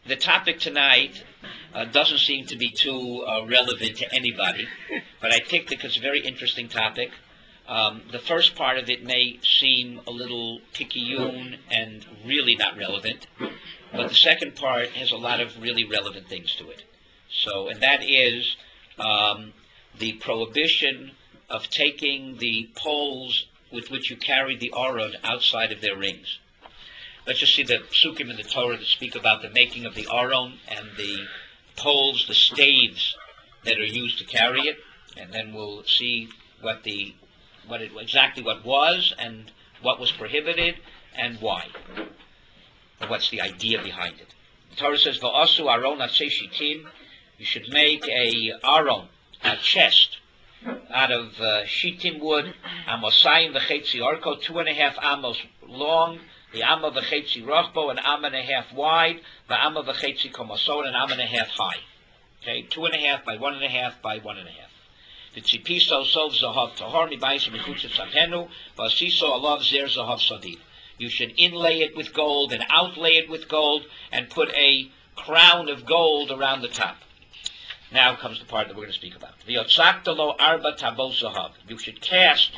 The topic tonight doesn't seem to be too relevant to anybody, but I think because it's a very interesting topic. The first part of it may seem a little picayune and really not relevant, but the second part has a lot of really relevant things to it. So, and that is the prohibition of taking the poles with which you carry the Aron outside of their rings. Let's just see the psukim in the Torah that speak about the making of the Aron and the poles, the staves that are used to carry it, and then we'll see exactly what was and what was prohibited and why, and what's the idea behind it. The Torah says, "Va'asu Aron atzei shitim." You should make a Aron, a chest, out of shitim wood, amosayim v'chetzi orko, 2.5 amos long, the amma v'chetzi rochbo, an amma and a half wide, the amma v'chetzi komoso, and an amma and a half high. Okay, 2.5 by 1.5 by 1.5. The tzipiso sov zahav tahor mibayis mechutzet sapenu, v'asiso alav zer zahav sadiv. You should inlay it with gold and outlay it with gold and put a crown of gold around the top. Now comes the part that we're going to speak about. V'yotzaktalo arba tabos zahav. You should cast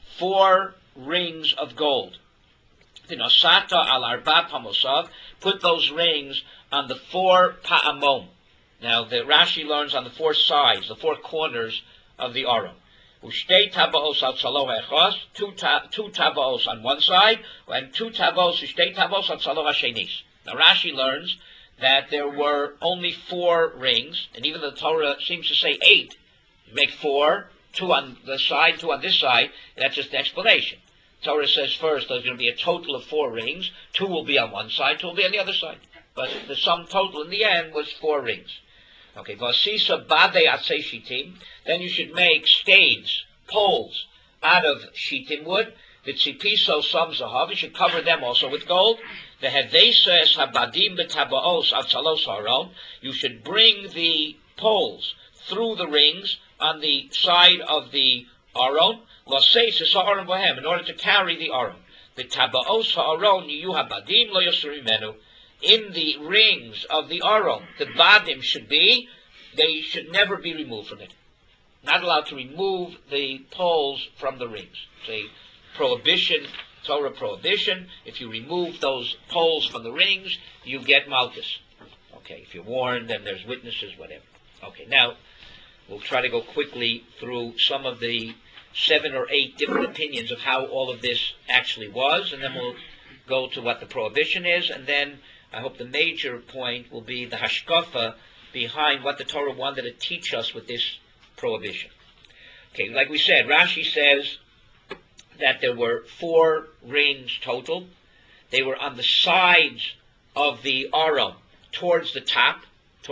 4 rings of gold. V'nosata al arba pamosav. Put those rings on the 4 pa'amom. Now the Rashi learns on the 4 sides, the 4 corners of the Aron. Ushtei tabaos al tzaloh echos, 2 tabaos on one side, and 2 tabaos, ushtei tabaos al tzaloh hashenis. Now Rashi learns that there were only 4 rings, and even the Torah seems to say 8. You make 4, 2 on the side, 2 on this side, that's just the explanation. The Torah says first there's going to be a total of 4 rings, 2 will be on one side, 2 will be on the other side. But the sum total in the end was 4 rings. Okay, Vasisa Bade Atzei Shitim, then you should make staves, poles, out of shitim wood. The Tzipiso Sam Zahav, you should cover them also with gold. The Heveses Habadim Betabaos Atzalos Haron, you should bring the poles through the rings on the side of the Aron, Laseis Ha'aron Bohem, in order to carry the Aron. The Tabaos Ha'aron, Yu Habadim Lo Yasurimenu, in the rings of the Aron, the Badim they should never be removed from it. Not allowed to remove the poles from the rings. It's a prohibition, Torah prohibition. If you remove those poles from the rings, you get malchus. Okay, if you're warned, then there's witnesses, whatever. Okay, now we'll try to go quickly through some of the 7 or 8 different opinions of how all of this actually was, and then we'll go to what the prohibition is, and then I hope the major point will be the hashkafa behind what the Torah wanted to teach us with this prohibition. Okay, like we said, Rashi says that there were 4 rings total. They were on the sides of the Aron, towards the top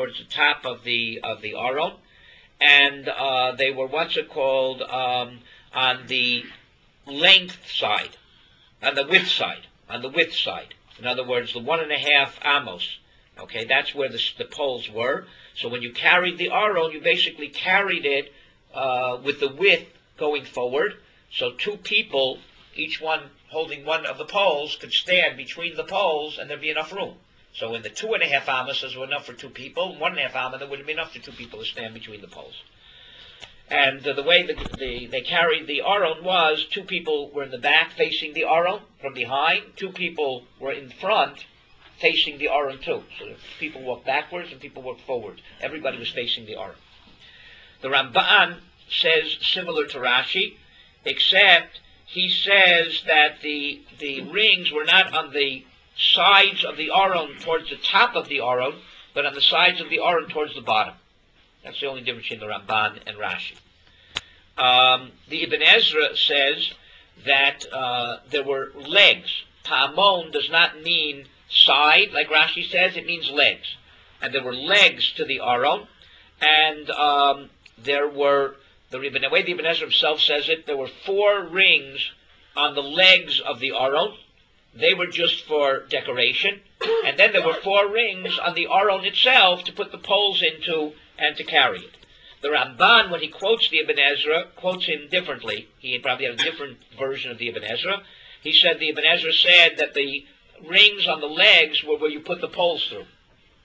of the Aron, and they were on the length side, on the width side. In other words, the 1.5 amos. Okay, that's where the poles were. So when you carried the Aron, you basically carried it with the width going forward. So 2 people, each one holding one of the poles, could stand between the poles, and there'd be enough room. So in the 2.5 amos were enough for 2 people. 1.5 amos, there wouldn't be enough for 2 people to stand between the poles. And the way they carried the Aron was 2 people were in the back facing the Aron from behind. 2 people were in front facing the Aron too. So people walked backwards and people walked forward. Everybody was facing the Aron. The Ramban says similar to Rashi, except he says that the rings were not on the sides of the Aron towards the top of the Aron, but on the sides of the Aron towards the bottom. That's the only difference between the Ramban and Rashi. The Ibn Ezra says that there were legs. Pa'amon does not mean side, like Rashi says, it means legs. And there were legs to the Aron, and there were, the way the Ibn Ezra himself says it, there were 4 rings on the legs of the Aron. They were just for decoration. And then there were 4 rings on the Aron itself to put the poles into and to carry it. The Ramban, when he quotes the Ibn Ezra, quotes him differently. He probably had a different version of the Ibn Ezra. He said the Ibn Ezra said that the rings on the legs were where you put the poles through.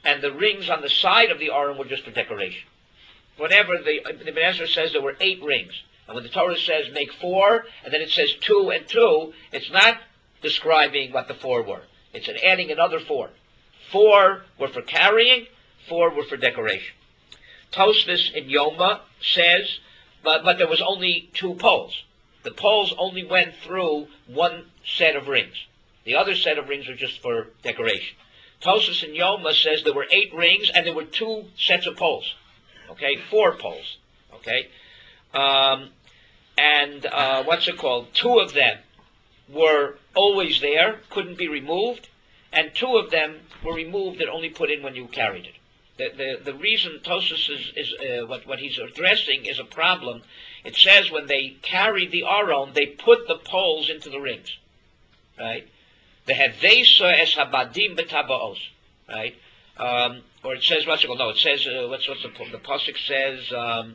and the rings on the side of the Aron were just for decoration. Whenever the Ibn Ezra says there were 8 rings, and when the Torah says make 4, and then it says 2 and 2, it's not describing what the 4 were. It's adding another 4. 4 were for carrying, 4 were for decoration. Tosfos in Yoma says, but there was only 2 poles. The poles only went through one set of rings. The other set of rings were just for decoration. Tosfos in Yoma says there were 8 rings and there were 2 sets of poles. Okay, 4 poles. Okay, what's it called? 2 of them were always there, couldn't be removed, and 2 of them were removed and only put in when you carried it. The reason Tosfos is what he's addressing is a problem. It says when they carried the Aron, they put the poles into the rings, right? They had Veisa es habadim betabaos, right? Or it says what's it called? No, it says what's the pasuk says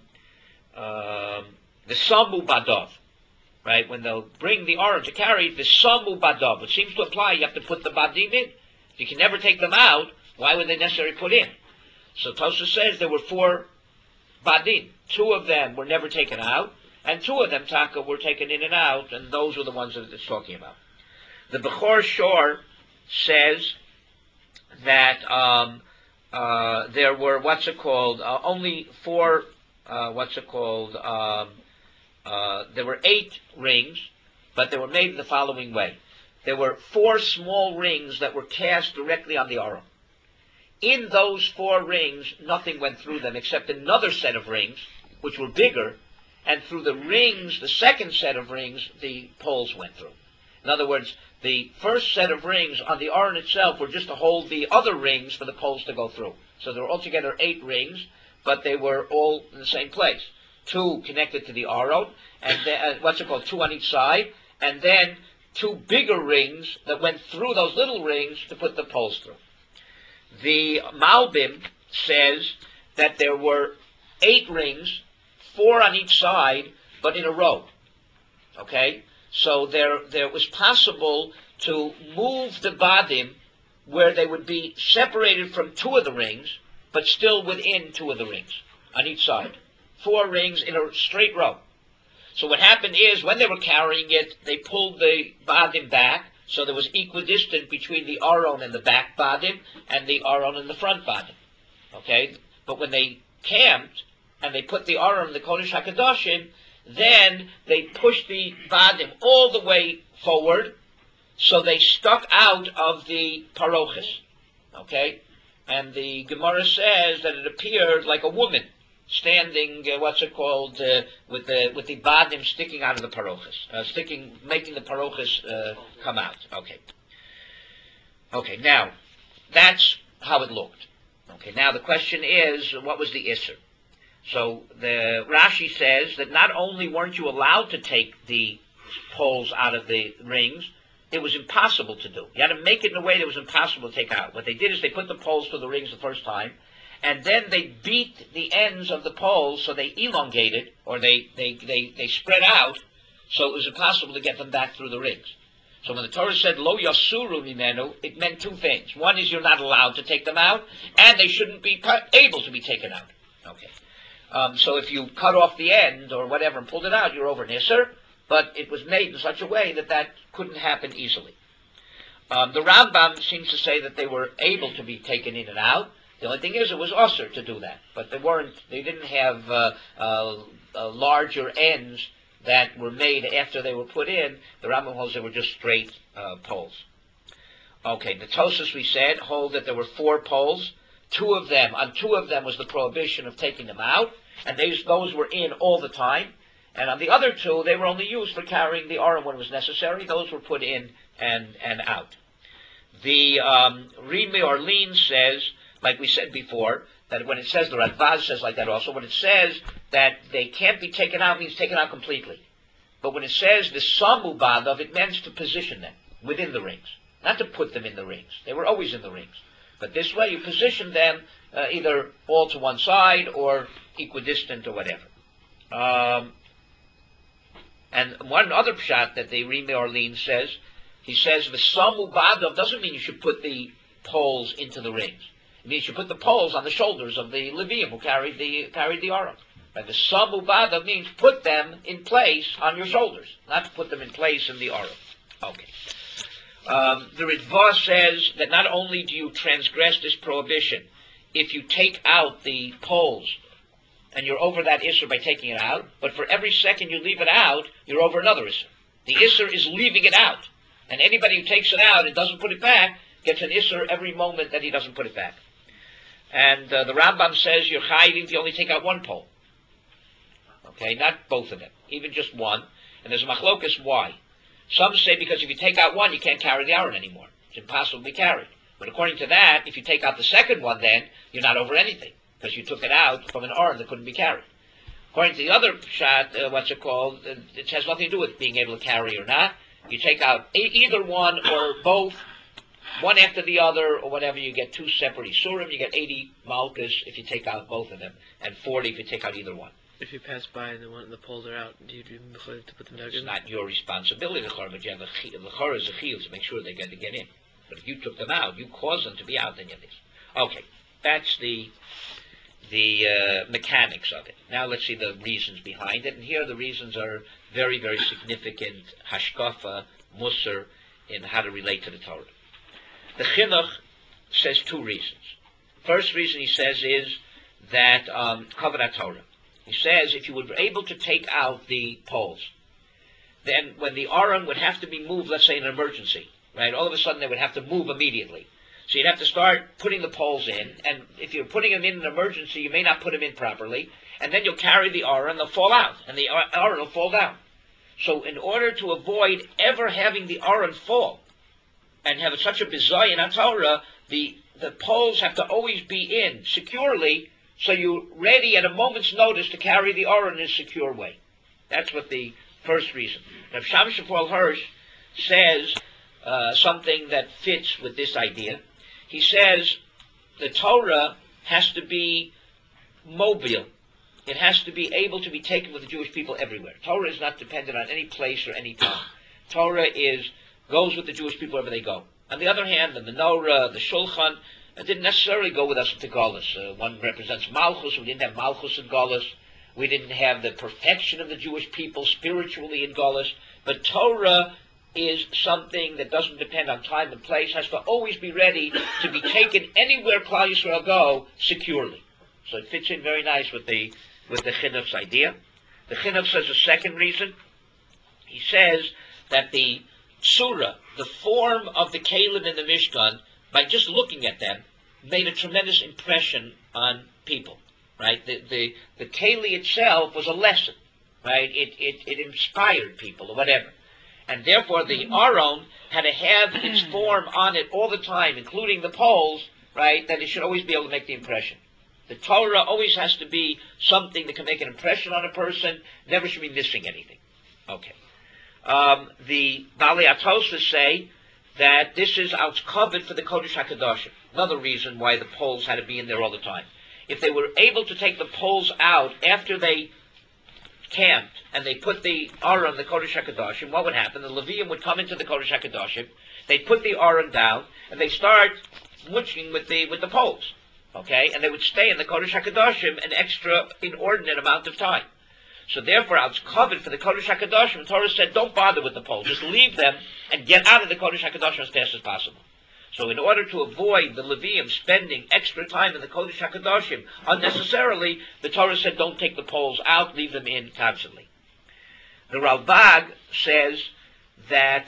the samu badov, right? When they'll bring the Aron to carry it, the samu badov, which seems to imply you have to put the badim in. If you can never take them out, why would they necessarily put in? So Tosfos says there were 4 badim. 2 of them were never taken out, and 2 of them, taka, were taken in and out, and those are the ones that it's talking about. The Bechor Shor says that there were, only 4, there were 8 rings, but they were made the following way. There were 4 small rings that were cast directly on the Aron. In those 4 rings, nothing went through them except another set of rings, which were bigger, and through the rings, the second set of rings, the poles went through. In other words, the first set of rings on the Aron itself were just to hold the other rings for the poles to go through. So there were altogether 8 rings, but they were all in the same place. 2 connected to the Aron, and then, 2 on each side, and then 2 bigger rings that went through those little rings to put the poles through. The Malbim says that there were 8 rings, 4 on each side, but in a row. Okay? So there was possible to move the badim where they would be separated from 2 of the rings, but still within 2 of the rings on each side. 4 rings in a straight row. So what happened is, when they were carrying it, they pulled the badim back, so there was equidistant between the Aron and the back badim, and the Aron and the front badim. Okay? But when they camped, and they put the Aron in the Kodesh HaKadoshim, then they pushed the badim all the way forward, so they stuck out of the parochis. Okay? And the Gemara says that it appeared like a woman standing, with the badim sticking out of the parochis, making the parochis come out. Okay. Okay, now, that's how it looked. Okay, now the question is, what was the Isser? So the Rashi says that not only weren't you allowed to take the poles out of the rings, it was impossible to do. You had to make it in a way that was impossible to take out. What they did is they put the poles through the rings the first time, and then they beat the ends of the poles so they elongated, or they spread out, so it was impossible to get them back through the rings. So when the Torah said, Lo Yasuru Mimenu, it meant 2 things. One is you're not allowed to take them out, and they shouldn't be able to be taken out. Okay. So if you cut off the end or whatever and pulled it out, you're over Nisr, but it was made in such a way that that couldn't happen easily. The Rambam seems to say that they were able to be taken in and out. The only thing is, it was usher to do that, but they didn't have larger ends that were made after they were put in. The Rambam holds they were just straight poles. Okay, the Tosfos, we said, hold that there were 4 poles. On two of them was the prohibition of taking them out, and those were in all the time. And on the other 2, they were only used for carrying the Aron when it was necessary. Those were put in and out. The Rimi Orlean says, like we said before, that when it says, the Radbaz says like that also, when it says that they can't be taken out, means taken out completely. But when it says the Samu Badov, it means to position them within the rings, not to put them in the rings. They were always in the rings. But this way you position them either all to one side or equidistant or whatever. And one other pshat that the Rimi Orlean says, he says the Samu Badov doesn't mean you should put the poles into the rings. It means you put the poles on the shoulders of the Levium who carried the Aron. Right? The samubada means put them in place on your shoulders, not to put them in place in the Aron. Okay. The Ritva says that not only do you transgress this prohibition if you take out the poles and you're over that Isser by taking it out, but for every second you leave it out, you're over another Isser. The Isser is leaving it out. And anybody who takes it out and doesn't put it back gets an Isser every moment that he doesn't put it back. And the Rambam says you're chayiv if you only take out one pole. Okay, not both of them, even just one. And there's a machlokas why. Some say because if you take out one, you can't carry the Aron anymore. It's impossible to be carried. But according to that, if you take out the second one, then you're not over anything because you took it out from an Aron that couldn't be carried. According to the other shot, it has nothing to do with being able to carry or not. You take out either one or both, one after the other, or whatever, you get two separate Isurim. You get 80 Malkus if you take out both of them, and 40 if you take out either one. If you pass by and the poles are out, do you do to put them down? It's not your responsibility, but you have the Chor is a chiyuv to make sure they get in. But if you took them out, you caused them to be out, then you this. Okay, that's the mechanics of it. Now let's see the reasons behind it. And here the reasons are very, very significant hashkafa, musar, in how to relate to the Torah. The Chinuch says two reasons. First reason he says is that Kavanat Torah. He says if you were able to take out the poles, then when the Aron would have to be moved, let's say in an emergency, right? All of a sudden they would have to move immediately. So you'd have to start putting the poles in, and if you're putting them in an emergency, you may not put them in properly, and then you'll carry the Aron, they'll fall out, and the Aron will fall down. So in order to avoid ever having the Aron fall, and have such a bizarre in Torah, the poles have to always be in securely, so you're ready at a moment's notice to carry the Aron in a secure way. That's what the first reason. Now, Sham Shapol Hirsch says something that fits with this idea. He says the Torah has to be mobile. It has to be able to be taken with the Jewish people everywhere. Torah is not dependent on any place or any time. Torah goes with the Jewish people wherever they go. On the other hand, the menorah, the shulchan, didn't necessarily go with us to Galus. One represents Malchus. We didn't have Malchus in Galus. We didn't have the perfection of the Jewish people spiritually in Galus. But Torah is something that doesn't depend on time and place, has to always be ready to be taken anywhere Klal Yisrael go securely. So it fits in very nice with the Chinuch's idea. The Chinuch says a second reason. He says that the Surah, the form of the Kalim in the Mishkan, by just looking at them, made a tremendous impression on people, right? The Keli itself was a lesson, right? It inspired people or whatever. And therefore the Aron had to have its form on it all the time, including the poles, right? That it should always be able to make the impression. The Torah always has to be something that can make an impression on a person, never should be missing anything. Okay. The Baalei Atosa say that this is covered for the Kodesh HaKadoshim. Another reason why the poles had to be in there all the time. If they were able to take the poles out after they camped and they put the Aron, the Kodesh HaKadoshim, what would happen? The Levium would come into the Kodesh HaKadoshim, they'd put the Aron down, and they start munching with the poles. Okay? And they would stay in the Kodesh HaKadoshim an extra inordinate amount of time. So therefore, I was covered for the Kodesh HaKadoshim. The Torah said, don't bother with the poles. Just leave them and get out of the Kodesh HaKadoshim as fast as possible. So in order to avoid the Levium spending extra time in the Kodesh HaKadoshim unnecessarily, the Torah said, don't take the poles out, leave them in constantly. The Ralbag says that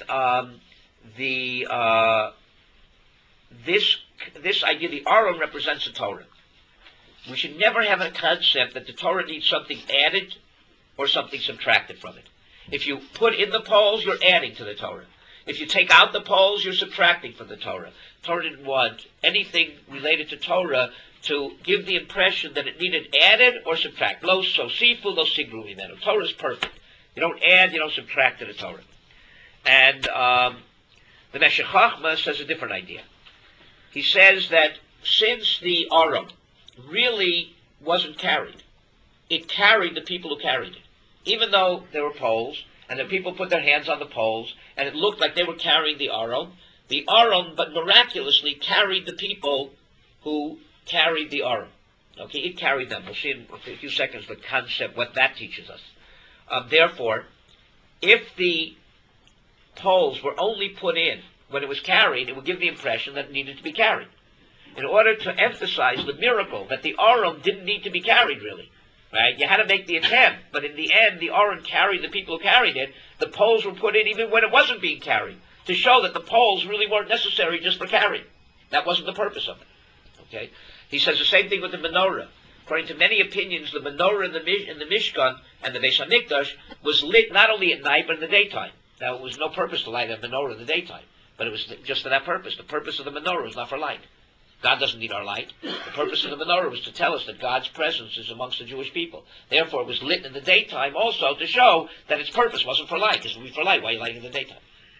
this idea, the Aron represents the Torah. We should never have a concept that the Torah needs something added or something subtracted from it. If you put in the poles, you're adding to the Torah. If you take out the poles, you're subtracting from the Torah. Torah didn't want anything related to Torah to give the impression that it needed added or subtract. Lo sosifu, lo sigru imenu. Torah is perfect. You don't add, you don't subtract to the Torah. And the Meshech Chochmah says a different idea. He says that since the Aron really wasn't carried, it carried the people who carried it. Even though there were poles, and the people put their hands on the poles, and it looked like they were carrying the Aron, but miraculously carried the people who carried the Aron. Okay, it carried them. We'll see in a few seconds the concept, what that teaches us. Therefore, if the poles were only put in when it was carried, it would give the impression that it needed to be carried. In order to emphasize the miracle that the Aron didn't need to be carried, really. Right? You had to make the attempt, but in the end, the Aron carried the people who carried it. The poles were put in even when it wasn't being carried, to show that the poles really weren't necessary just for carrying. That wasn't the purpose of it. Okay? He says the same thing with the menorah. According to many opinions, the menorah in the Mishkan and the Beis HaMikdash was lit not only at night but in the daytime. Now, it was no purpose to light a menorah in the daytime, but it was just for that purpose. The purpose of the menorah was not for light. God doesn't need our light. The purpose of the menorah was to tell us that God's presence is amongst the Jewish people. Therefore, it was lit in the daytime also to show that its purpose wasn't for light. Because if it was for light, why are you lighting in the daytime?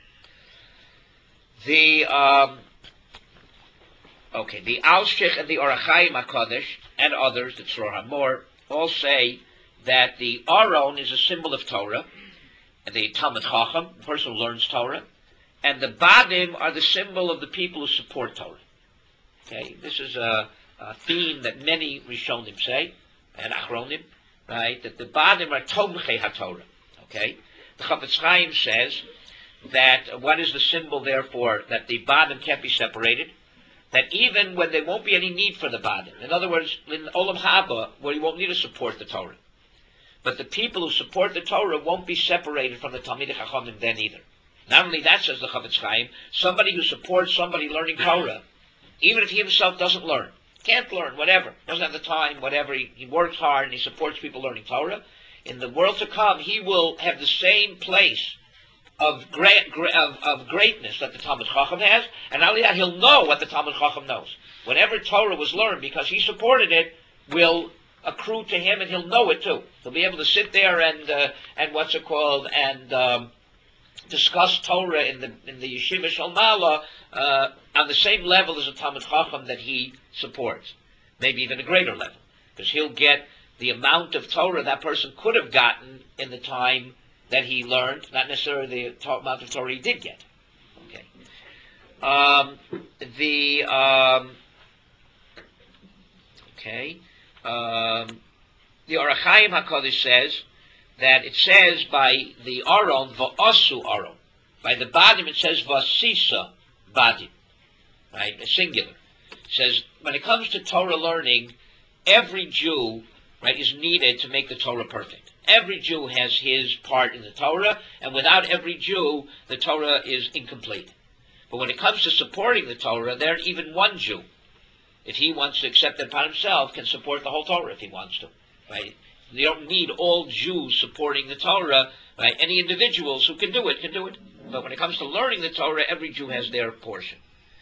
The Alshich and the Orach Chaim HaKadosh and others, the Tzror HaMor, all say that the Aron is a symbol of Torah, and the Talmid Chacham, the person who learns Torah, and the Badim are the symbol of the people who support Torah. Okay, this is a theme that many Rishonim say, and Achronim, right, that the Badim are Tomchei HaTorah. Okay, the Chafetz Chaim says that what is the symbol, therefore, that the Badim can't be separated? That even when there won't be any need for the Badim, in other words, in Olam Haba, where you won't need to support the Torah, but the people who support the Torah won't be separated from the Talmidei Chachamim then either. Not only that, says the Chafetz Chaim, somebody who supports somebody learning Torah, even if he himself doesn't learn, can't learn, whatever, doesn't have the time, whatever, he works hard and he supports people learning Torah, in the world to come, he will have the same place of greatness that the Talmid Chacham has, and not only that, he'll know what the Talmid Chacham knows. Whenever Torah was learned, because he supported it, will accrue to him, and he'll know it too. He'll be able to sit there and what's it called, and discuss Torah in the Yeshiva Shel Mala on the same level as a Talmid Chacham that he supports, maybe even a greater level, because he'll get the amount of Torah that person could have gotten in the time that he learned, not necessarily the amount of Torah he did get. Okay. The Orach Chaim HaKadosh says that it says by the Aron, va'asu Aron. By the Badim it says va'sisa Badim. Right? A singular. It says, when it comes to Torah learning, every Jew, right, is needed to make the Torah perfect. Every Jew has his part in the Torah, and without every Jew, the Torah is incomplete. But when it comes to supporting the Torah, there even one Jew, if he wants to accept it upon himself, can support the whole Torah if he wants to. Right? You don't need all Jews supporting the Torah. Right? Any individuals who can do it, can do it. But when it comes to learning the Torah, every Jew has their portion.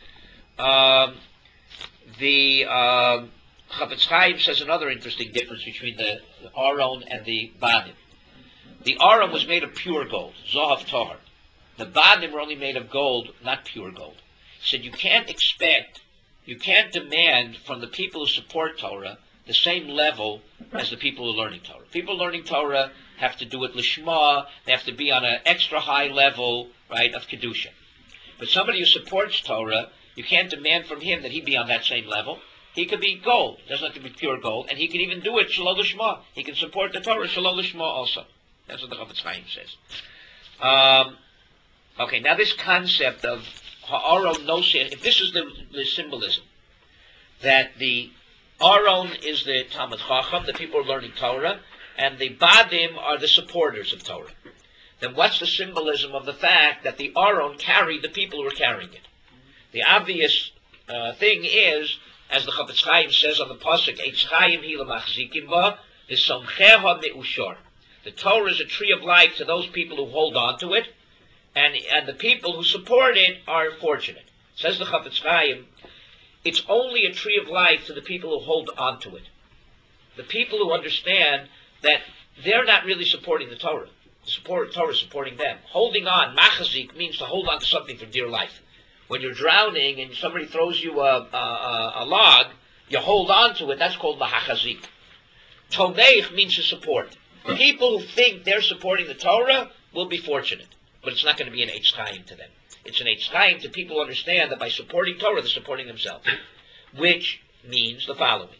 Chafetz Chaim says another interesting difference between the Aron and the Badim. The Aron was made of pure gold, Zohav Tahar. The Badim were only made of gold, not pure gold. He said you can't demand from the people who support Torah the same level as the people who are learning Torah. People learning Torah have to do it lishma, they have to be on an extra high level, right, of Kedusha. But somebody who supports Torah, you can't demand from him that he be on that same level. He could be gold. It doesn't have to be pure gold. And he can even do it shalom lishma. He can support the Torah shalom lishma also. That's what the Chafetz Chaim says. Okay, now this concept of ha'aron noseh, if this is the symbolism, that the Aron is the Talmid Chacham, the people who are learning Torah, and the Badim are the supporters of Torah, then what's the symbolism of the fact that the Aron carried the people who were carrying it? The obvious thing is, as the Chafetz Chaim says on the pasuk, Eitz Chaim hi lemachzikim ba, v'somcheha me'ushor. The Torah is a tree of life to those people who hold on to it, and the people who support it are fortunate. Says the Chafetz Chaim, it's only a tree of life to the people who hold on to it. The people who understand that they're not really supporting the Torah. The Torah is supporting them. Holding on, machazik, means to hold on to something for dear life. When you're drowning and somebody throws you a log, you hold on to it. That's called lahachazik. Tomeich means to support. People who think they're supporting the Torah will be fortunate, but it's not going to be an Eitz Chaim to them. It's an Eitz Chaim to people who understand that by supporting Torah, they're supporting themselves, which means the following.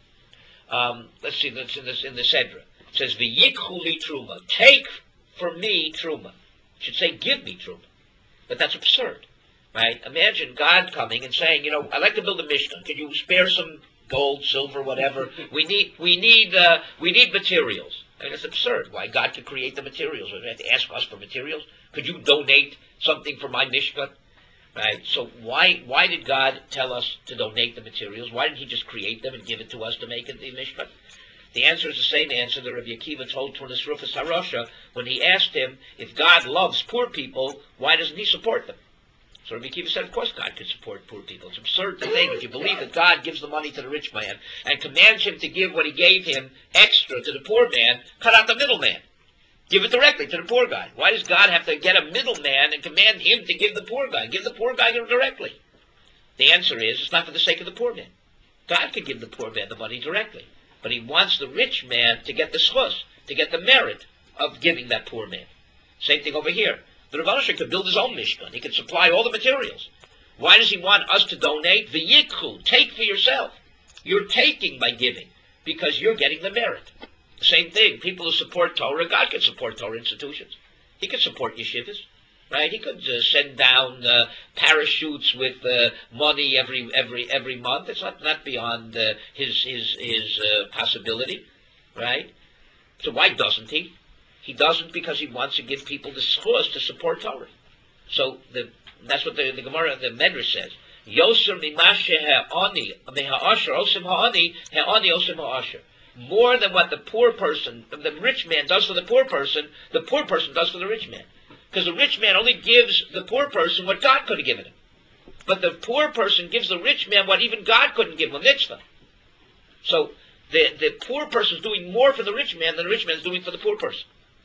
Let's see, that's in the Sedra. It says, V'yikhu li truma. Take for me truma. It should say, give me truma. But that's absurd, right? Imagine God coming and saying, I'd like to build a Mishkan. Could you spare some gold, silver, whatever? We need materials. I mean, it's absurd. Why God could create the materials? Would you have to ask us for materials? Could you donate something for my Mishkan? Right? So why did God tell us to donate the materials? Why didn't He just create them and give it to us to make it the Mishkan? The answer is the same answer that Rabbi Akiva told Tunis Rufus HaRasha when he asked him, if God loves poor people, why doesn't He support them? So Rabbi Akiva said, of course God could support poor people. It's absurd to think, if you believe that God gives the money to the rich man and commands him to give what He gave him extra to the poor man, cut out the middleman. Give it directly to the poor guy. Why does God have to get a middleman and command him to give the poor guy? Give the poor guy directly. The answer is, it's not for the sake of the poor man. God could give the poor man the money directly. But He wants the rich man to get the schus, to get the merit of giving that poor man. Same thing over here. The Rav Asher could build his own Mishkan. He could supply all the materials. Why does He want us to donate? V'yikhu, take for yourself. You're taking by giving, because you're getting the merit. The same thing. People who support Torah, God could support Torah institutions. He could support yeshivas. Right? He could send down parachutes with money every month. It's not beyond his possibility, right? So why doesn't He? He doesn't because He wants to give people the schus to support Torah. So that's what the Gemara, the Medrash says. Yoser mimashe ha'ani meha'asher osim ha'ani ha'ani osim ha'asher. More than what the poor person, the rich man does for the poor person does for the rich man. Because the rich man only gives the poor person what God could have given him. But the poor person gives the rich man what even God couldn't give him, a mitzvah. So the poor person is doing more for the rich man than the rich man is doing for the poor person.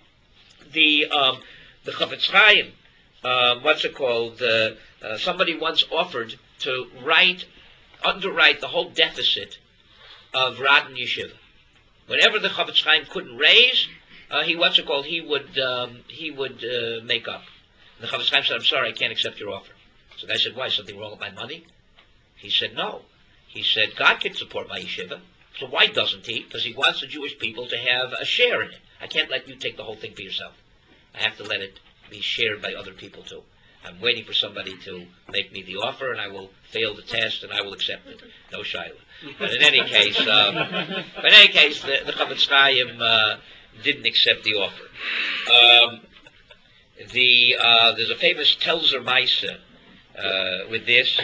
The Chafetz Chaim, somebody once offered to underwrite the whole deficit of Radin Yeshiva. Whenever the Chafetz Chaim couldn't raise, he would make up. And the Chafetz Chaim said, I'm sorry, I can't accept your offer. So the guy said, why, something wrong with my money? He said, no. He said, God can support my yeshiva. So why doesn't He? Because He wants the Jewish people to have a share in it. I can't let you take the whole thing for yourself. I have to let it be shared by other people too. I'm waiting for somebody to make me the offer, and I will fail the test, and I will accept it. No shaila. But in any case, the Chafetz Chaim didn't accept the offer. There's a famous Telzer Maisa with this.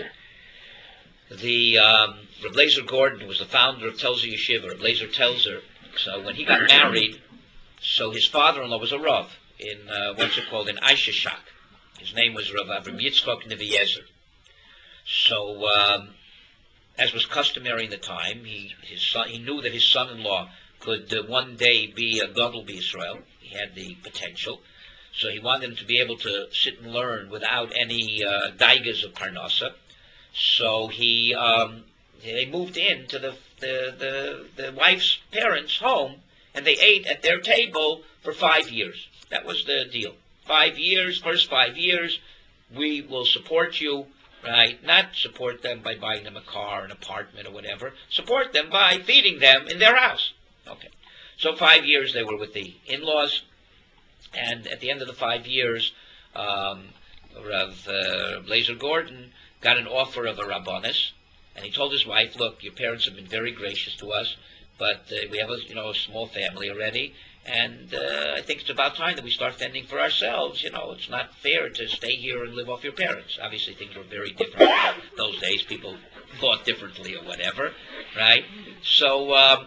Reb Leizer Gordon, who was the founder of Telzer Yeshiva, Reb Leizer Telzer. So when he got married, so his father-in-law was a Rav in in Aishashak. His name was Rav Avram Yitzchok Neviezer. So, as was customary in the time, he knew that his son-in-law could one day be a Gadol B'Yisrael. He had the potential. So he wanted him to be able to sit and learn without any daigas of Parnasa. So they moved into the wife's parents' home, and they ate at their table for 5 years. That was the deal. 5 years, first 5 years, we will support you, right? Not support them by buying them a car, an apartment, or whatever. Support them by feeding them in their house. Okay. So 5 years they were with the in-laws, and at the end of the 5 years, Rav Leizer Gordon got an offer of a rabbanis, and he told his wife, look, your parents have been very gracious to us, but we have a small family already, and I think it's about time that we start fending for ourselves. It's not fair to stay here and live off your parents. Obviously, things were very different those days. People thought differently or whatever, right? So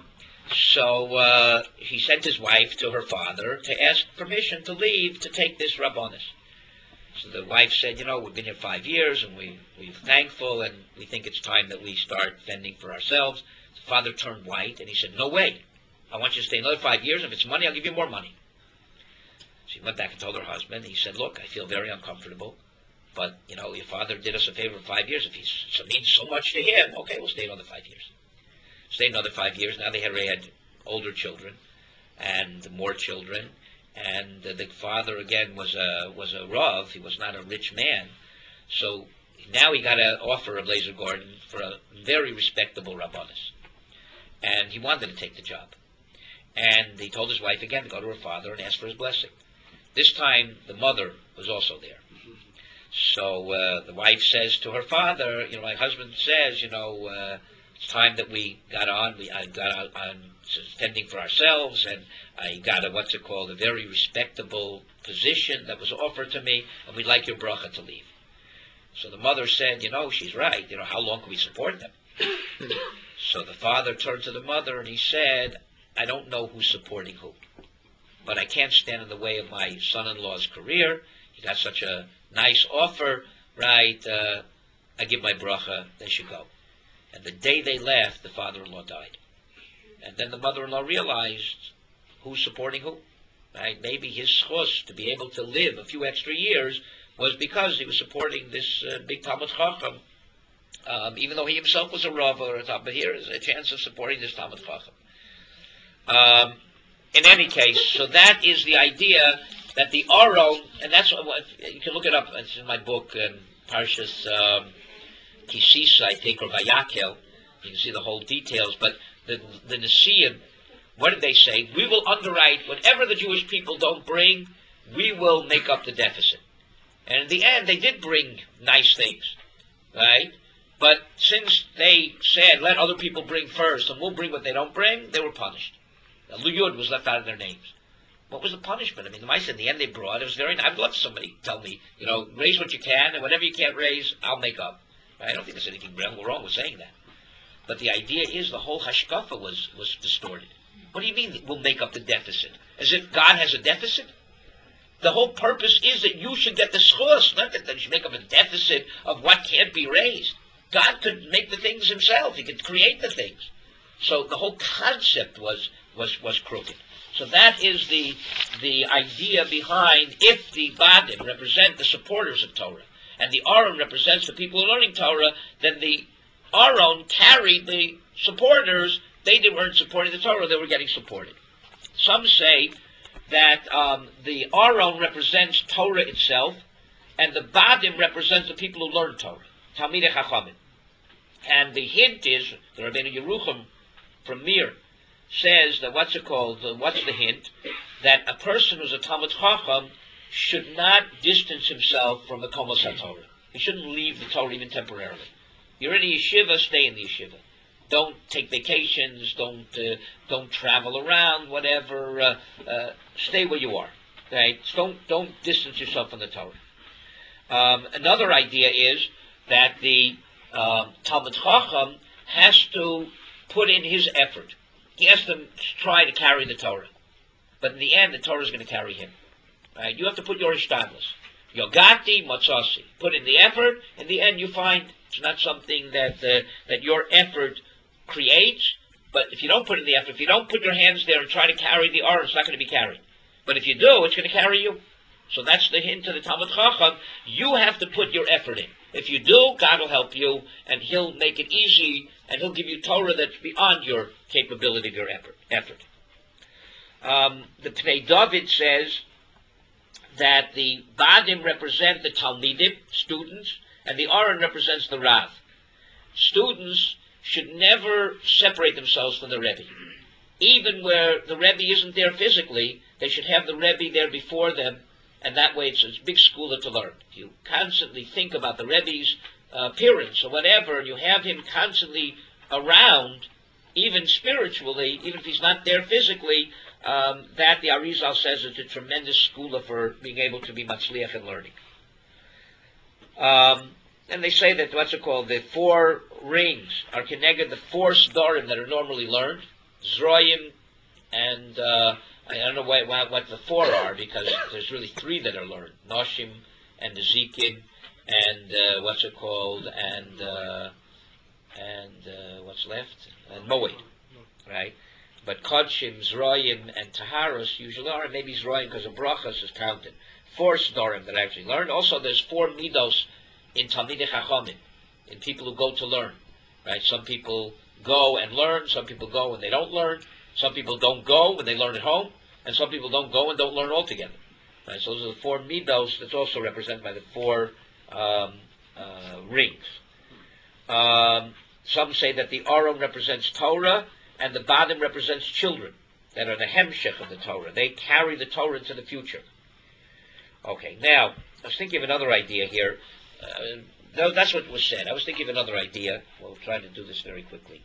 he sent his wife to her father to ask permission to leave to take this rabbanis. So the wife said, we've been here 5 years, and we're thankful, and we think it's time that we start fending for ourselves. The father turned white, and he said, no way. I want you to stay another 5 years. If it's money, I'll give you more money. She went back and told her husband. He said, look, I feel very uncomfortable, but, your father did us a favor for 5 years. If he means so much to him, okay, we'll stay another 5 years. Stayed another 5 years. Now they already had older children and more children. And the father, again, was a Rav. He was not a rich man. So now he got an offer of Leizer Gordon for a very respectable rabbanis. and he wanted to take the job. And he told his wife again to go to her father and ask for his blessing. This time, the mother was also there. So the wife says to her father, my husband says, it's time that we got on. I got on fending for ourselves, and I got a very respectable position that was offered to me, and we'd like your bracha to leave. So the mother said, she's right. How long can we support them? So the father turned to the mother and he said, I don't know who's supporting who, but I can't stand in the way of my son-in-law's career. He got such a nice offer, right? I give my bracha, they should go. And the day they left, the father-in-law died. And then the mother-in-law realized who's supporting who, right? Maybe his schus to be able to live a few extra years was because he was supporting this big Talmud Chacham, even though he himself was a Rav or a Talmud. Here is a chance of supporting this Talmud Chacham. In any case, so that is the idea that the Aron, and that's what you can look it up. It's in my book, Parshas Kisisa, I think, or Vayakel. You can see the whole details. But the Nesiim, what did they say? We will underwrite whatever the Jewish people don't bring. We will make up the deficit. And in the end, they did bring nice things, right? But since they said, let other people bring first, and we'll bring what they don't bring, they were punished. The Luyud was left out of their names. What was the punishment? The mice in the end they brought, it was very nice. I'd love somebody tell me, raise what you can, and whatever you can't raise, I'll make up. I don't think there's anything wrong with saying that. But the idea is the whole hashkafa was distorted. What do you mean we'll make up the deficit? As if God has a deficit? The whole purpose is that you should get the schus, not that you should make up a deficit of what can't be raised. God could make the things himself. He could create the things. So the whole concept was crooked. So that is the idea behind, if the Badim represent the supporters of Torah, and the Aron represents the people who are learning Torah, then the Aron carried the supporters. They weren't supporting the Torah, they were getting supported. Some say that the Aron represents Torah itself, and the Badim represents the people who learn Torah, Talmidei Chachamim. And the hint is, the Rabbeinu Yerucham from Mir says that what's the hint? That a person who's a Talmud Chacham should not distance himself from the Komos HaTorah. He shouldn't leave the Torah even temporarily. You're in a yeshiva, stay in the yeshiva. Don't take vacations, don't travel around, whatever. Stay where you are. Right? Don't distance yourself from the Torah. Another idea is that the Talmud Chacham has to put in his effort. He has to try to carry the Torah. But in the end, the Torah is going to carry him. Right? You have to put your ishtadlus. Yogati, matzasi. Put in the effort. In the end, you find it's not something that your effort creates. But if you don't put in the effort, if you don't put your hands there and try to carry the Aron, it's not going to be carried. But if you do, it's going to carry you. So that's the hint to the Talmud Chacham. You have to put your effort in. If you do, God will help you, and He'll make it easy, and He'll give you Torah that's beyond your capability of your effort. The Pnei David says that the Badim represent the Talmidim, students, and the Aron represents the Rav. Students should never separate themselves from the Rebbe. Even where the Rebbe isn't there physically, they should have the Rebbe there before them, and that way it's a big school to learn. You constantly think about the Rebbe's appearance or whatever, and you have him constantly around, even spiritually, even if he's not there physically, that the Arizal says is a tremendous school for being able to be matzliach in learning. And they say that the 4 rings are connected, the 4 sdorim that are normally learned, Zroim, and I don't know what the 4 are, because there's really 3 that are learned, Noshim and Nezikin, and what's left? And Moed, right? But Kodshim, Zroim, and Taharos usually are, and maybe Zroim because of Brachas is counted. 4 Sdorim that are actually learned. Also, there's 4 Midos in Talmidei Chachamim, in people who go to learn, right? Some people go and learn, some people go and they don't learn, some people don't go when they learn at home, and some people don't go and don't learn altogether. Right? So those are the 4 Midos that's also represented by the 4 rings. Some say that the Aron represents Torah, and the Badim represents children that are the Hemshech of the Torah. They carry the Torah into the future. Okay, now, I was thinking of another idea here. That's what was said. I was thinking of another idea. We'll try to do this very quickly.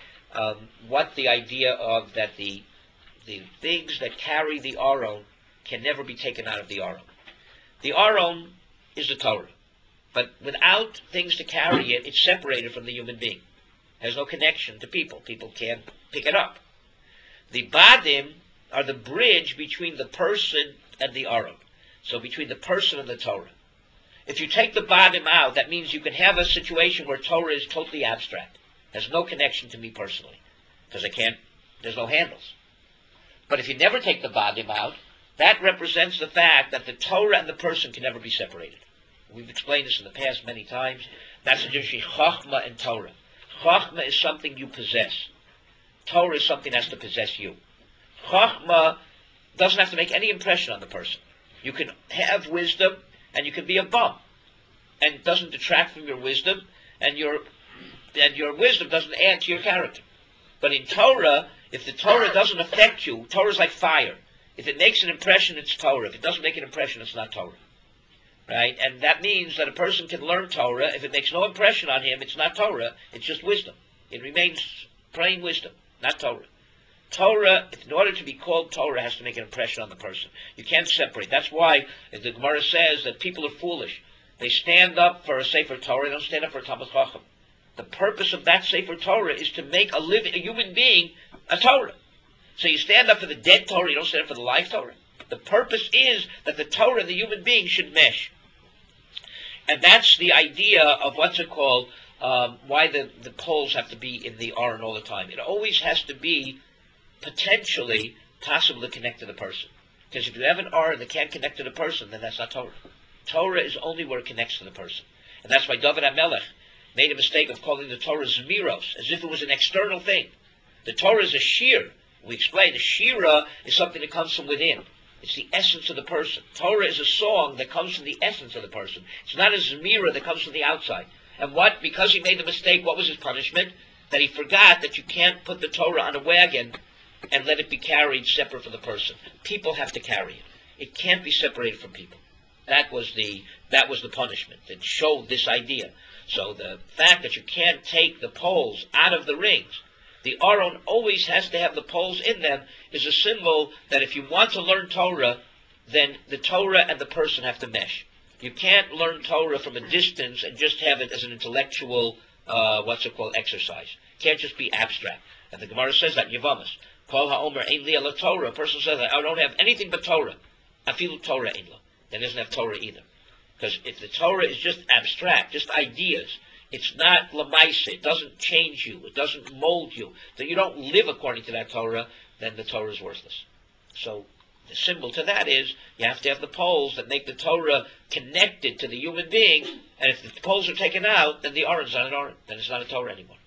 What the idea of that the things that carry the Aron can never be taken out of the Aron. The Aron is the Torah. But without things to carry it, it's separated from the human being. It has no connection to people. People can't pick it up. The Badim are the bridge between the person and the Aron. So between the person and the Torah. If you take the Badim out, that means you can have a situation where Torah is totally abstract. Has no connection to me personally. Because there's no handles. But if you never take the Badim out, that represents the fact that the Torah and the person can never be separated. We've explained this in the past many times. That's the difference between Chachma and Torah. Chachma is something you possess. Torah is something that has to possess you. Chachma doesn't have to make any impression on the person. You can have wisdom, and you can be a bum, and it doesn't detract from your wisdom, and your wisdom doesn't add to your character. But in Torah, if the Torah doesn't affect you, Torah is like fire. If it makes an impression, it's Torah. If it doesn't make an impression, it's not Torah. Right? And that means that a person can learn Torah. If it makes no impression on him, it's not Torah. It's just wisdom. It remains plain wisdom, not Torah. Torah, in order to be called Torah, has to make an impression on the person. You can't separate. That's why the Gemara says that people are foolish. They stand up for a Sefer Torah. They don't stand up for a Talmud Chacham. The purpose of that Sefer Torah is to make a human being a Torah. So you stand up for the dead Torah. You don't stand up for the live Torah. The purpose is that the Torah and the human being should mesh. And that's the idea of what's it called, why the poles have to be in the Aron all the time. It always has to be potentially possible to connect to the person. Because if you have an Aron that can't connect to the person, then that's not Torah. Torah is only where it connects to the person. And that's why David HaMelech made a mistake of calling the Torah Zmiros, as if it was an external thing. The Torah is a shir. We explained the shira is something that comes from within. It's the essence of the person. Torah is a song that comes from the essence of the person. It's not a Zmira that comes from the outside. And because he made the mistake, what was his punishment? That he forgot that you can't put the Torah on a wagon and let it be carried separate from the person. People have to carry it. It can't be separated from people. That was the punishment that showed this idea. So the fact that you can't take the poles out of the rings, the Aron always has to have the poles in them, is a symbol that if you want to learn Torah, then the Torah and the person have to mesh. You can't learn Torah from a distance and just have it as an intellectual, exercise. It can't just be abstract. And the Gemara says that in Yevamos. Kol ha'omer ein li ala Torah. A person says, I don't have anything but Torah. Afilu Torah ein lo. Then doesn't have Torah either. Because if the Torah is just abstract, just ideas, it's not lamaisa. It doesn't change you. It doesn't mold you. That you don't live according to that Torah, then the Torah is worthless. So the symbol to that is you have to have the poles that make the Torah connected to the human being. And if the poles are taken out, then the Aron is not an Aron. Then it's not a Torah anymore.